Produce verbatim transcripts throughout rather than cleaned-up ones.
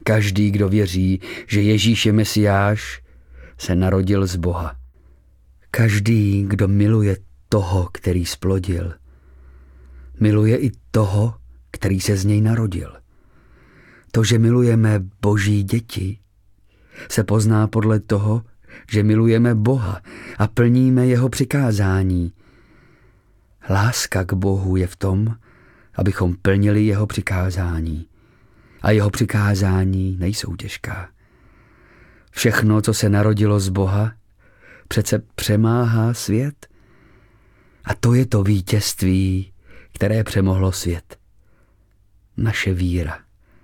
Každý, kdo věří, že Ježíš je Mesiáš, se narodil z Boha. Každý, kdo miluje toho, který splodil, miluje i toho, který se z něj narodil. To, že milujeme Boží děti, se pozná podle toho, že milujeme Boha a plníme jeho přikázání. Láska k Bohu je v tom, abychom plnili jeho přikázání. A jeho přikázání nejsou těžká. Všechno, co se narodilo z Boha, přece přemáhá svět. A to je to vítězství, které přemohlo svět. Naše víra.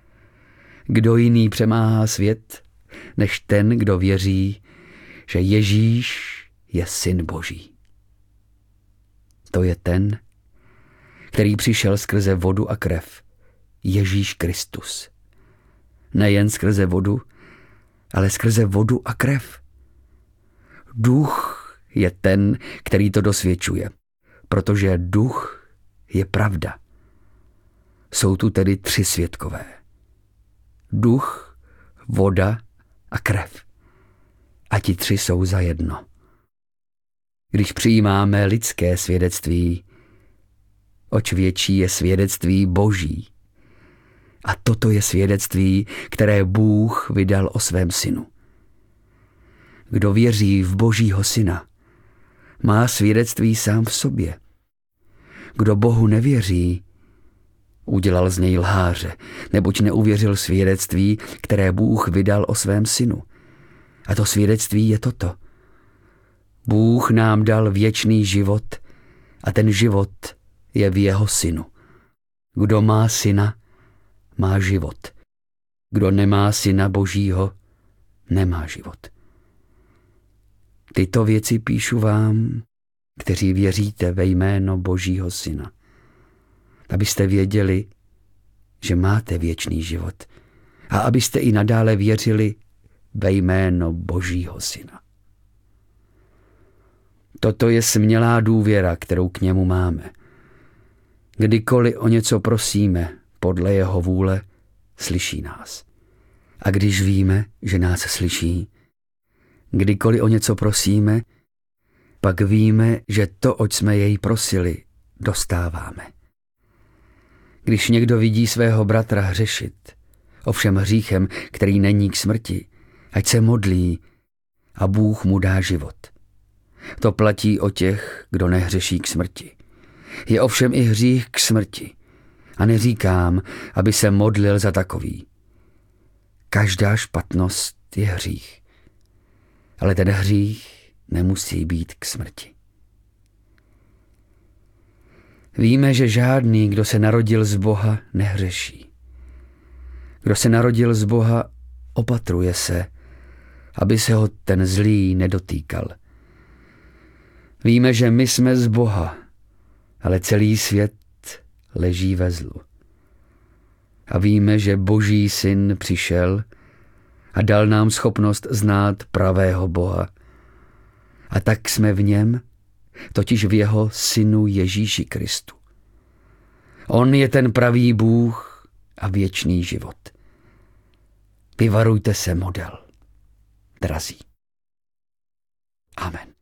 Kdo jiný přemáhá svět, než ten, kdo věří, že Ježíš je Syn Boží. To je ten, který přišel skrze vodu a krev, Ježíš Kristus. Nejen skrze vodu, ale skrze vodu a krev. Duch je ten, který to dosvědčuje, protože duch je pravda. Jsou tu tedy tři svědkové. Duch, voda a krev. A ti tři jsou za jedno. Když přijímáme lidské svědectví, oč větší je svědectví Boží. A toto je svědectví, které Bůh vydal o svém synu. Kdo věří v Božího syna, má svědectví sám v sobě. Kdo Bohu nevěří, udělal z něj lháře, neboť neuvěřil svědectví, které Bůh vydal o svém synu. A to svědectví je toto. Bůh nám dal věčný život a ten život je v jeho synu. Kdo má syna, má život. Kdo nemá syna Božího, nemá život. Tyto věci píšu vám, kteří věříte ve jméno Božího syna, abyste věděli, že máte věčný život a abyste i nadále věřili ve jméno Božího syna. Toto je smělá důvěra, kterou k němu máme. Kdykoliv o něco prosíme podle jeho vůle, slyší nás. A když víme, že nás slyší, kdykoliv o něco prosíme, pak víme, že to, oč jsme jej prosili, dostáváme. Když někdo vidí svého bratra hřešit, ovšem hříchem, který není k smrti, ať se modlí a Bůh mu dá život. To platí o těch, kdo nehřeší k smrti. Je ovšem i hřích k smrti. A neříkám, aby se modlil za takový. Každá špatnost je hřích. Ale ten hřích nemusí být k smrti. Víme, že žádný, kdo se narodil z Boha, nehřeší. Kdo se narodil z Boha, opatruje se, aby se ho ten zlý nedotýkal. Víme, že my jsme z Boha, ale celý svět leží ve zlu. A víme, že Boží syn přišel a dal nám schopnost znát pravého Boha. A tak jsme v něm, totiž v jeho synu Ježíši Kristu. On je ten pravý Bůh a věčný život. Vyvarujte se model, drazí. Amen.